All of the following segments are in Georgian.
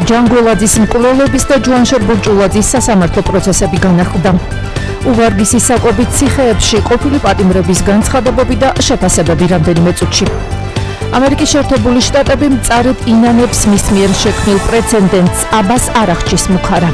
ჯანგველაძის მკვლელობის და ჯუანშერ ბურჯულაძის სასამართლო პროცესები განახლდა. უვარგისის საკვებით ციხეებში ყოფილი პატიმრების განცხადებები და შეფასებები რამდენიმე წუთში. ამერიკის შეერთებული შტატები მწარედ ინანებს მის მიერ შექმნილ პრეცედენტს აბას არახჩის მუქარა.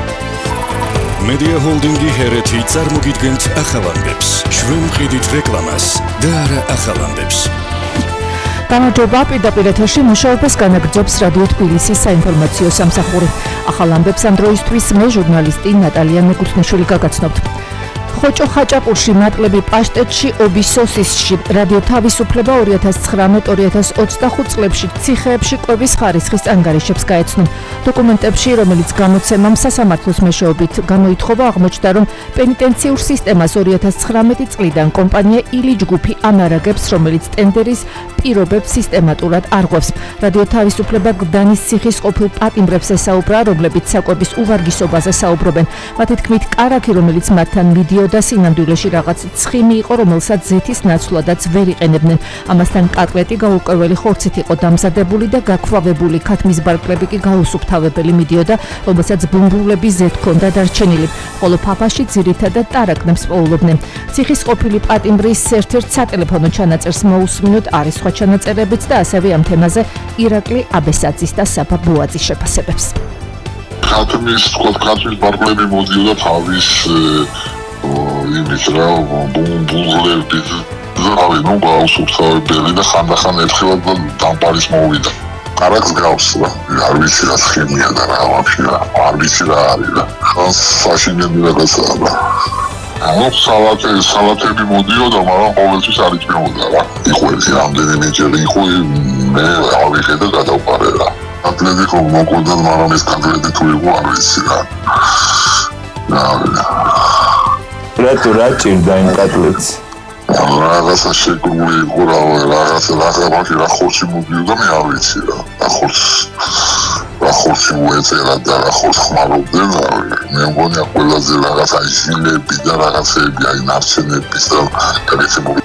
Media Holdingi ჰერეთი წარმოგიდგენთ ახალამდებს. ჩვენ ვყიდით რეკლამას და არა ახალამდებს. გამარჯობა, პირდაპირ ეთერში მუშაობას განაგრძობს რადიო თბილისის საინფორმაციო სამსახური. ახალამდებს ამ დროისთვის მე ჟურნალისტი ნატალია მეკუთვნიშვილი გაგაცნობთ. ხოჭო ხაჭაპურში, მატლები პაშტეტში, ობისოსისში, რადიო თავისუფლება 2019-2025 წლებში ციხეებში კვების ხარისხის ანგარიშებს გაეცნო. დოკუმენტებში, რომელიც გამოცემამ სასამართლოს მეშვეობით გამოითხოვა, აღმოჩნდა, რომ პენიტენციურ სისტემას 2019 წლიდან კომპანია ილი ჯგუფი ანარაგებს, რომელიც ტენდერის პირობებს სისტემატურად არღვევს. რადიო თავისუფლება გდანის ციხის ყოფილ პატიმრებს ესაუბრა, რომლებიც საკვების უვარგისობაზე საუბრობენ. მათი თქმით, კარაქი, რომელიც მათთან მიდიოდა სინამდვილეში რაღაც ცხიმი იყო, რომელსაც ზეთის ნაცვლადაც ვერ იყენებდნენ. ამასთან კატლეტი გაურკვეველი ხორცით იყო დამზადებული და გაქვავებული, ქათმის ბარკლები კი გაუსუფთავებელი მიდიოდა, რომელსაც ბუმბულები ზეთ ჰქონდა დარჩენილი, ხოლო ფაფაში ძირითადად ტარაკნებს პოულობდნენ. ციხის ყოფილი პატიმრის ერთ-ერთ სატელეფონო ჩანაწერს მოусმინოთ არის სხვა ჩანაწერებიც და ასევე ამ თემაზე ირაკლი აბესაძის და საფა ბუაძის შეფასებებს. ქათმის ბარკლები მოდიოდა თავის იმის რა ბუმბულები ზავი ნუ გაუსუფთავებელი და ხანდახან ერთხელ დამპარის მოვიდა. კარაქს გავს რა, არ ვიცი რა სქემია და რა ვაფშე რა, არ ვიცი რა არის რა. ხანს საშინელი რაღაცაა რა. ანუ სალათები მოდიოდა, მაგრამ ყოველთვის არ იჭმეოდა რა. იყო რამდენიმეჯერ იყო მე ავიღე და გადავყარე რა. ატლეტიკო მოკვდა, მაგრამ ეს კატლეტი თუ იყო არ ვიცი რა. რა ჭირდა იმ კატლეტს? რაღაცა შეგრული იყო რა, რაღაცა ხორცი მოდიოდა, მე არ ვიცი რა. რა ხორცი უეწერა და რა ხორცს ხმარობდნენ, მე მგონია ყველაზე რაღაცა ჟილები და რაღაცები, აი ნარჩენების და კრეცებული.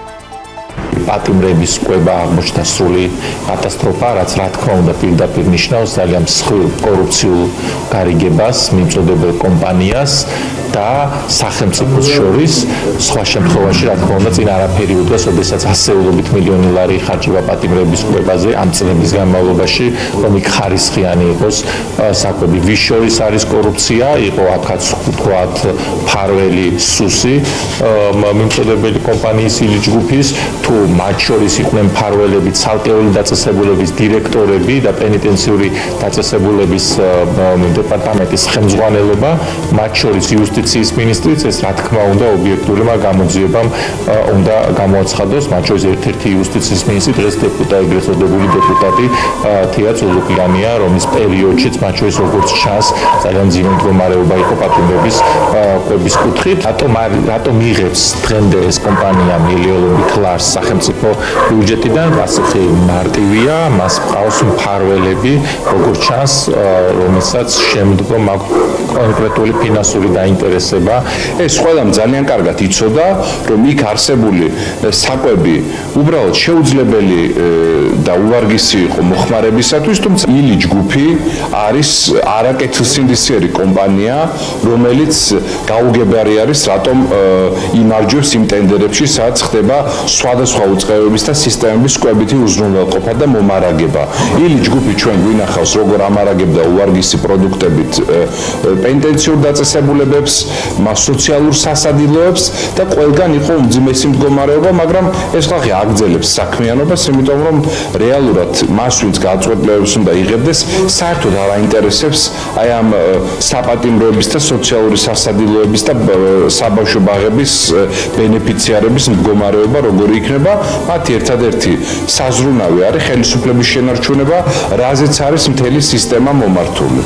პატიმრების კვება აღმოჩნდა სრული კატასტროფა, რაც რა თქმა უნდა პირდაპირ ნიშნავს ძალიან მსხვილ კორუფციულ გარიგებას მიმწოდებელ კომპანიას და სახელმწიფოს შორის. სხვა შემთხვევაში რა თქმა უნდა წინ არაფერი უდრეს, ოდესაც ასეულობით მილიონი ლარი იხარჯება პატიმრების კვებაზე ამ წლების განმავლობაში, რომ იქ ხარისხიანი იყოს საკვები. ვის შორის არის კორუფცია, იყო აქაც ვთქვათ ფარველი სუსი მიმწოდებელი კომპანიის ილი ჯგუფის, თუ მათ შორის იყვნენ ფარველები, ცალკეული დაწესებულების დირექტორები და პენიტენციური დაწესებულების დეპარტამენტის ხელმძღვანელობა, მათ შორის იუსტიციის მინისტრიც, ეს რა თქმა უნდა ობიექტურმა გამოძიებამ უნდა გამოაცხადოს, მათ შორის ერთ-ერთი იუსტიციის მინისტრი დღეს ეგრეთ წოდებული დეპუტატი თია წულუკიანია, რომლის პერიოდშიც მათ შორის როგორც ჩანს ძალიან მძიმე მდგომარეობა იყო პატიმრების კვების კუთხით. რატომ იღებს დღემდე ეს კომპანია მილიონობით ლარს სახელმწიფო ბიუჯეტიდან? პასუხი მარტივია, მას ყავს მფარველები, როგორც ჩანს, რომელსაც შემდგომ აქვს კონკრეტული ფინანსური დაინტერესება. ეს ყველამ ძალიან კარგად იცოდა, რომ იქ არსებული საკვები უბრალოდ შეუძლებელი და უვარგისი იყო მოხმარებისათვის, თუმცა ილი ჯგუფი არის არაკეთილსინდისიერი კომპანია, რომელიც გაუგებარი არის, რატომ იმარჯვებს იმ ტენდერებში, სადაც ხდება სხვადასხვა უწყებების და სისტემების კვებითი უზრუნველყოფა და მომარაგება. ილი ჯგუფი ჩვენ გვინახავს, როგორ ამარაგებდა უვარგისი პროდუქტებით პენიტენციურ დაწესებულებებს, მას სოციალურ სასადილოებს და ყველგან იყო უმძიმესი მდგომარეობა, მაგრამ ეს ხალხი აგრძელებს საქმიანობას, იმიტომ რომ რეალურად მას ვინც გაწყვეტილებებს უნდა იღებდეს, საერთოდ არ აინტერესებს აი ამ საპატიმროების და სოციალური სასადილოების და საბავშვო ბაღების ბენეფიციარების მდგომარეობა როგორი იქნება. მათი ერთადერთი საზრუნავი არის ხელისუფლების შენარჩუნება, რაზეც არის მთელი სისტემა მომართული.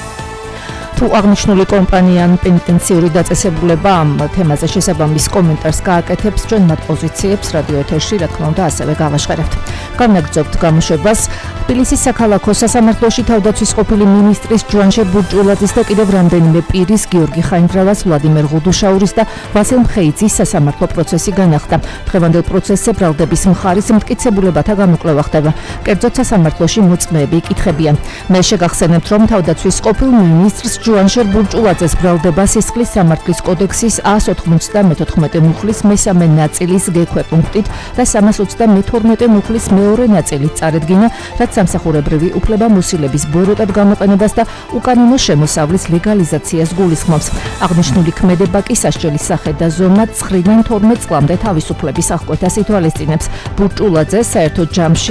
თუ აღნიშნული კომპანია ან პენიტენციური დაწესებულება ამ თემაზე შესაბამის კომენტარს გააკეთებს, ჩვენ მათ პოზიციებს რადიო ეთერში რა თქმა უნდა ასევე გავაშხერებთ. განაგრძობთ გამოშვებას. თბილისის საქალაქო სასამართლოში თავდაცვის ყოფილი მინისტრის ჯვანშერ ბურჭულაძის და კიდევ რამდენიმე პირის გიორგი ხაინდრავას, ვლადიმერ ღუდუშაურის და ვასილ მხეიძის სასამართლო პროცესი განახლდა. დღევანდელ პროცესზე ბრალდების მხარის მტკიცებულებათა გამოკვლევა ხდება. კერძოდ სასამართლოში მოწმეები იკითხებიან. მე შეგახსენებთ, რომ თავდაცვის ყოფილ მინისტრს ჯვანშერ ბურჭულაძეს ბრალდება სისხლის სამართლის კოდექსის 194 მუხლის მესამე ნაწილის გექვე პუნქტით და 322 მუხლის მეორე ნაწილით წარედგინა, რაც სამსახურებრივი უფლებამოსილების ბოროტად გამოყენებას და უკანონო შემოსავლის ლეგალიზაციას გულისხმობს. აღნიშნული ქმედება კი სასჯელის სახე და ზომა 9-დან 12 წლამდე თავისუფლების აღკვეთას ითვალისწინებს. ბურჭულაძეს საერთო ჯამში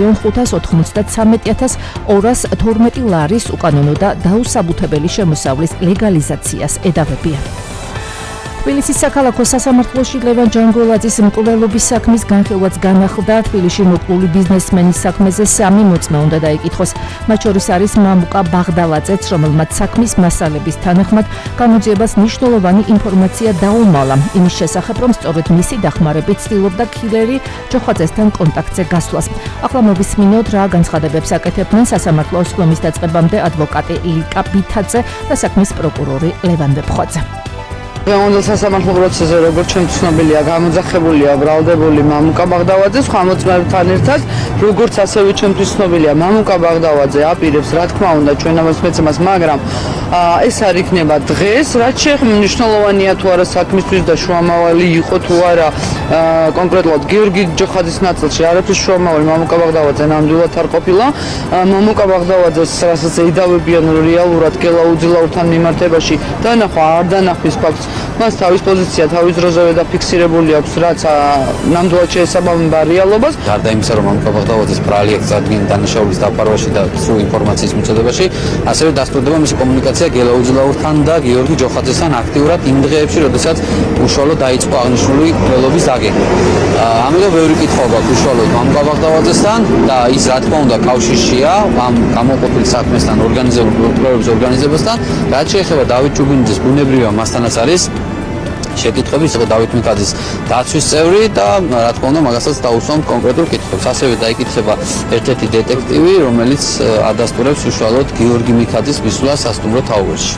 1,593,212 ლარის უკანონო და დაუსაბუთებელი შემოსავლის ლეგალიზაციას ედავებიან. თბილისის საქალაქო სასამართლოში ლევან ჯანგოლაძის მკვლელობის საქმის განხილვაც განახლდა. თბილისში მოკლული ბიზნესმენის საქმეზე 3 მოწმე უნდა დაიკითხოს. მათ შორის არის მამუკა ბაღდალაძეც, რომელმაც საქმის მასალების თანახმად გამოძიებას მნიშვნელოვანი ინფორმაცია დაუმალა იმის შესახებ, რომ სწორედ მისი დახმარებით ცდილობდა ქილერი ჯოხაძესთან კონტაქტზე გასვლას. ახლა მოვისმინოთ, რა განცხადებებს აკეთებდნენ სასამართლოს ხლომის დაწყებამდე ადვოკატი ლიკა ბითაძე და საქმის პროკურორი ლევან ვეფხვაძე. დღევანდელ სასამართლო პროცესზე, როგორც ჩემთვის ცნობილია, გამოძახებულია ბრალდებული მამუკა ბაღდავაძე, სხვა მოწმეებთან ერთად, როგორც ასევე ჩემთვის ცნობილია, მამუკა ბაღდავაძე აპირებს, რა თქმა უნდა, ჩვენ ამას მეცემას, მაგრამ ეს არ იქნება დღეს, რაც შეეხება მნიშვნელოვანია თუ არა საქმისთვის და შუამავალი იყო თუ არა კონკრეტულად გიორგი ჯოხაძის ნაწილში არაფრის შუამავალი მამუკა ბაღდავაძე ნამდვილად არ ყოფილა. მამუკა ბაღდავაძეს რასაც ედავებიან რეალურად გელაუძილაურთან მიმართებაში დანახვა არ დანახვის ფაქტს, მას თავის პოზიცია თავის დროზევე დაფიქსირებული აქვს, რაც ნამდვილად შეესაბამება რეალობას. გარდა იმისა, რომ მამუკა ბაღდავაძეს ბრალი აქვს წარდგენის დანაშაულის დაფარვაში და სრულ ინფორმაციის მიწოდებაში, ასევე დასტურდება მისი კომუნიკაცია გელაუძილაურთან და გიორგი ჯოხაძესთან აქტიურად იმ დღეებში, როდესაც უშუალოდ დაიწყო აღნიშნული მკვლელობის დაგეგმა. ამიტომ ბევრი კითხვა გვაქვს უშუალოდ მამუკა ბაღდავაძესთან და ის რა თქმა უნდა კავშირშია ამ გამოყოფილ საქმესთან, ორგანიზებულ კვლევების ორგანიზებასთან. რაც შეეხება დავით ჭუბინიძეს, ბუნებრივია მასთანაც არის შეკითხვების, იყო დავით მიქაძის დაცვის წევრი და რა თქმა უნდა მაგასაც დაუსვამთ კონკრეტულ კითხვებს. ასევე დაიკითხება ერთ-ერთი დეტექტივი, რომელიც ადასტურებს უშუალოდ გიორგი მიქაძის მისვლას სასტუმრო თაუერში.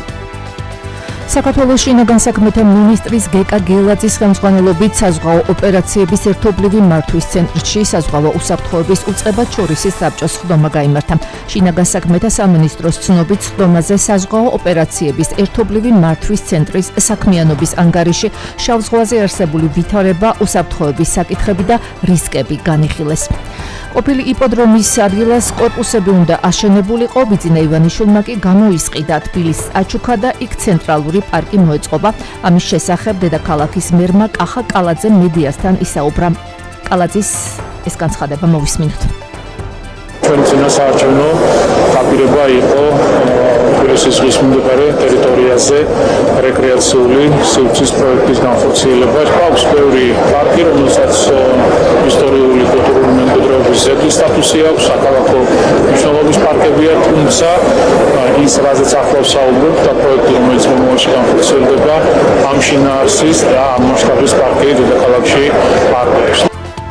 საქართველოს შინაგან საქმეთა მინისტრის გეკა გელაძის ხელმძღვანელობით საზღვაო ოპერაციების ერთობლივი მართვის ცენტრში საზღვაო უსაფრთხოების უწყებად შორისი საბჭოს ხდომა გაიმართა. შინაგან საქმეთა სამინისტროს ცნობით ხდომაზე საზღვაო ოპერაციების ერთობლივი მართვის ცენტრის საქმიანობის ანგარიში, შავ ზღვაზე არსებული ვითარება, უსაფრთხოების საკითხები და რისკები განიხილეს. ყოფილი იპოდრომის ადგილას კორპუსები უნდა აშენებულიყო, ბიძინა ივანიშვილმა კი გამოისყიდა. თბილისს აჩუქა და იქ ცენტრალური პარკი მოეწყობა. ამის შესახებ დედაქალაქის მერმა კახა კალაძე მედიასთან ისაუბრა. კალაძის ეს განცხადება მოვისმინოთ. ჩვენი წინა საარჩევნო დაპირება იყო თბილისის ზღვის მიმდებარე ტერიტორიაზე რეკრეაციული სივრცის პროექტის განხორციელება. გვაქვს ბევრი პარკი, რომელსაც ისტორიული კულტურული მემკვიდრეობის ძეგლის სტატუსი აქვს, საქალაქო მნიშვნელობის პარკებია, თუმცა ის, რაზეც ახლა ვსაუბრობ, და პროექტი, რომელიც მომავალში განხორციელდება, ამ შინაარსის და ამ მასშტაბის პარკი დედაქალაქში არ აქვს.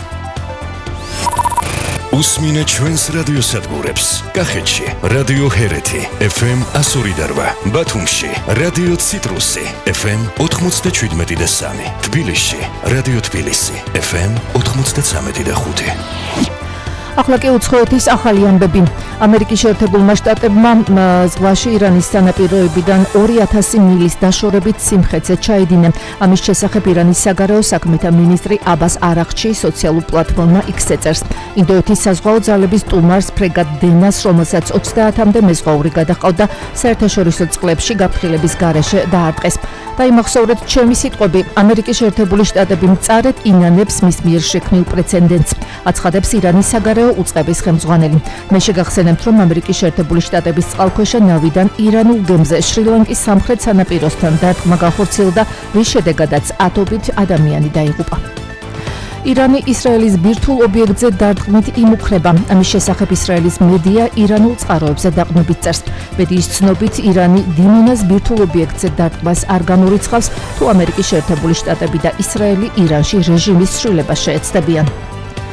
უსმინე ჩვენს რადიოსადგურებს. კახეთში რადიო ჰერეთი FM 102, ბათუმში რადიო ციტრუსი FM 97.3, თბილისში რადიო თბილისი FM 93.5. ახლა კი უცხოეთის ახალი ამბები. ამერიკის შეერთებულმა შტატებმა ზღვაში ირანის სანაპიროებიდან 2000 მილის დაშორებით სიმხეცე ჩაედინა. ამის შესახებ ირანის საგარეო საქმეთა მინისტრი აბას არაღჩი სოციალურ პლატფორმა X-ზე წერს. ინდოეთის საზღვაო ძალების სტუმარს ფრეგატ დენას, რომელსაც 30-მდე მეზღვაური გადაჰყავდა, საერთაშორისო წყლებში გაფრთხილების გარეშე დაარტყეს. დაიმახსოვრეთ ჩემი სიტყვები, ამერიკის შეერთებული შტატები მწარედ ინანებს მის მიერ შექმნილ პრეცედენტს, აცხადებს ირანის საგარეო უწყების ხელმძღვანელი. მე შეგახსენებთ, რომ ამერიკის შეერთებული შტატების წყალქვეშა ნავიდან ირანულ გემზე შრი-ლანკის სამხრეთ სანაპიროსთან დარტყმა განხორციელდა, რის შედეგადაც ათობით ადამიანი დაიღუპა. ირანი ისრაელის ბირთვულ ობიექტზე დარტყმით იმუქრება. ამის შესახებ ისრაელის მედია ირანულ წყაროებზე დაყრდნობით წერს. მედიის ცნობით, ირანი დინონას ბირთვულ ობიექტზე დარტყმას არ გამორიცხავს, თუ ამერიკის შეერთებული შტატები და ისრაელი ირანში რეჟიმის ცვლილებას შეეცდებიან.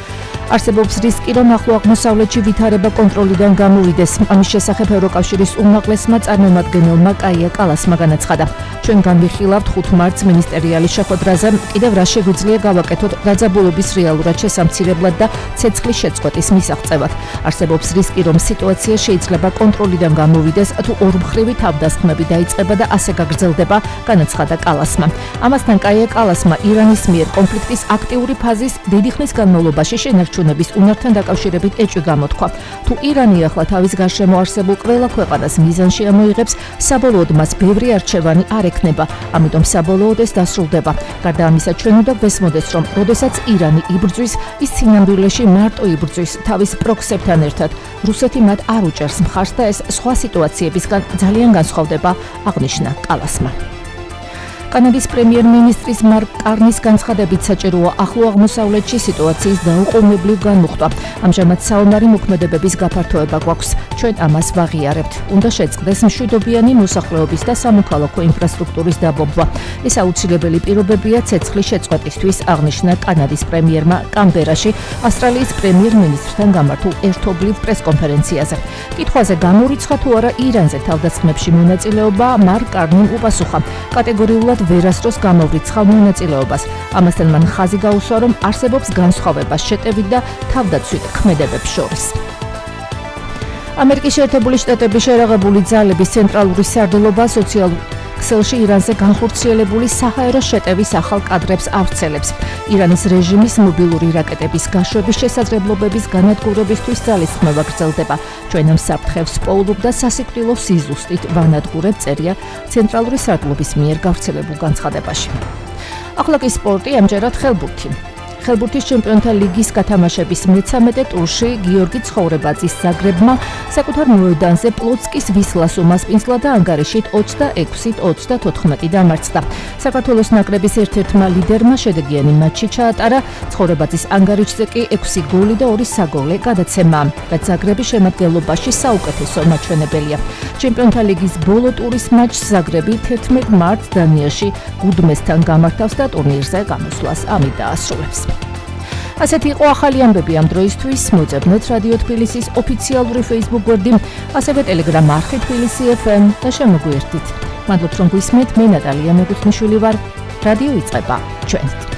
არსებობს რისკი, რომ ახლო აღმოსავლეთში ვითარება კონტროლიდან გამოვიდეს. ამის შესახებ ევროკავშირის უმაღლესმა წარმომადგენელმა კაია კალასმა განაცხადა. ჩვენ განვიხილავთ 5 მარტს მინისტერიალის შეხვედრაზე, კიდევ რა შეგვიძლია გავაკეთოთ დაძაბულობის რეალურად შესამცირებლად და ცეცხლის შეწყვეტის მისაღწევად. არსებობს რისკი, რომ სიტუაცია შეიძლება კონტროლიდან გამოვიდეს, თუ ორმხრივი თავდასხმები დაიწყება და ასე გაგრძელდება, განაცხადა კალასმა. ამასთან კაია კალასმა ირანის მიერ კონფლიქტის აქტიური ფაზის დიდი ხნის განმავლობაში შენარჩუნების უნართან დაკავშირებით ეჭვი გამოთქვა. თუ ირანი ახლა თავის გარშემო არსებულ ყველა ქვეყანას მიზანში ამოიღებს, საბოლოოდ მას ბევრი არჩევანი არ ექნება, ამიტომ საბოლოოდ ეს დასრულდება. გარდა ამისა, ჩვენ უნდა გვესმოდეს, რომ როდესაც ირანი იბრძვის, ის სინამდვილეში მარტო იბრძვის თავის პროქსებთან ერთად. რუსეთი მათ არ უჭერს მხარს და ეს სხვა სიტუაციებისგან ძალიან განსხვავდება, აღნიშნა კალასმა. კანადის პრემიერ-მინისტრის მარკ კარნის განცხადებით საჭიროა ახლო აღმოსავლეთში სიტუაციის დაუყოვნებლივ განმუხტვა. ამჟამად საომარი მოქმედებების გაფართოება გვაქვს. ჩვენ ამას ვაღიარებთ. უნდა შეწყდეს მშვიდობიანი მოსახლეობის და სამოქალაქო ინფრასტრუქტურის დაბომბვა. ეს აუცილებელი პირობებია ცეცხლის შეწყვეტისთვის, აღნიშნა კანადის პრემიერმა კამბერაში ავსტრალიის პრემიერ-მინისტრთან გამართულ ერთობლივ პრესკონფერენციაზე. კითხვაზე გამორიცხა თუ არა ირანზე თავდასხმებში მონაწილეობა, მარკ კარნიმ უპასუხა. კატეგორიულად ვერასდროს გამოვრიცხავ მონაწილეობას. ამასთან მან ხაზი გაუსვა, რომ არსებობს განსხვავება შეტევით და თავდაცვით ქმედებებს შორის. ამერიკის შეერთებული შტატების შერაღებული ძალების ცენტრალური სარდლობა სოციალურ ქსელში ირანზე განხორციელებული საჰაერო შეტევის ახალ კადრებს ავრცელებს. ირანის რეჟიმის მობილური რაკეტების გაშვების შესაძლებლობების განადგურებისთვის ძალისხმევა გრძელდება. ჩვენ ამ საფრთხეს პოულობ და სასიკვდილო სიზუსტით ვანადგურებ, წერია ცენტრალური სარდლობის მიერ გავრცელებულ განცხადებაში. ახლა კი სპორტი, ამჯერად ხელბურთი. ხელბურთის ჩემპიონთა ლიგის გათამაშების მე-13 ტურში გიორგი ცხოვრებაძის ზაგრებმა საკუთარ მოედანზე პლოცკის ვისლას უმასპინძლა და ანგარიშით 26-24 დამარცხდა. საქართველოს ნაკრების ერთ-ერთმა ლიდერმა შედეგიანი მატჩი ჩაატარა, ცხოვრებაძის ანგარიშზე კი 6 გოლი და 2 საგოლე გადაცემა, რაც ზაგრების შემადგენლობაში საუკეთესო მაჩვენებელია. ჩემპიონთა ლიგის ბოლო ტურის მატჩს ზაგრები 11 მარტს დანიაში გუდმესთან გამართავს და ტურნირზე გამოსვლას ამით დაასრულებს. ასეთი იყო ახალი ამბები ამ დროისთვის. მოწებნეთ რადიო თბილისის ოფიციალური Facebook გვერდი, ასევე Telegram არხი თბილისი FM და შემოგვიერთდით. მადლობთ რომ გვისმენთ, მე ნატალია მეგუთმიშვილი ვარ. რადიო იწყება ჩვენით.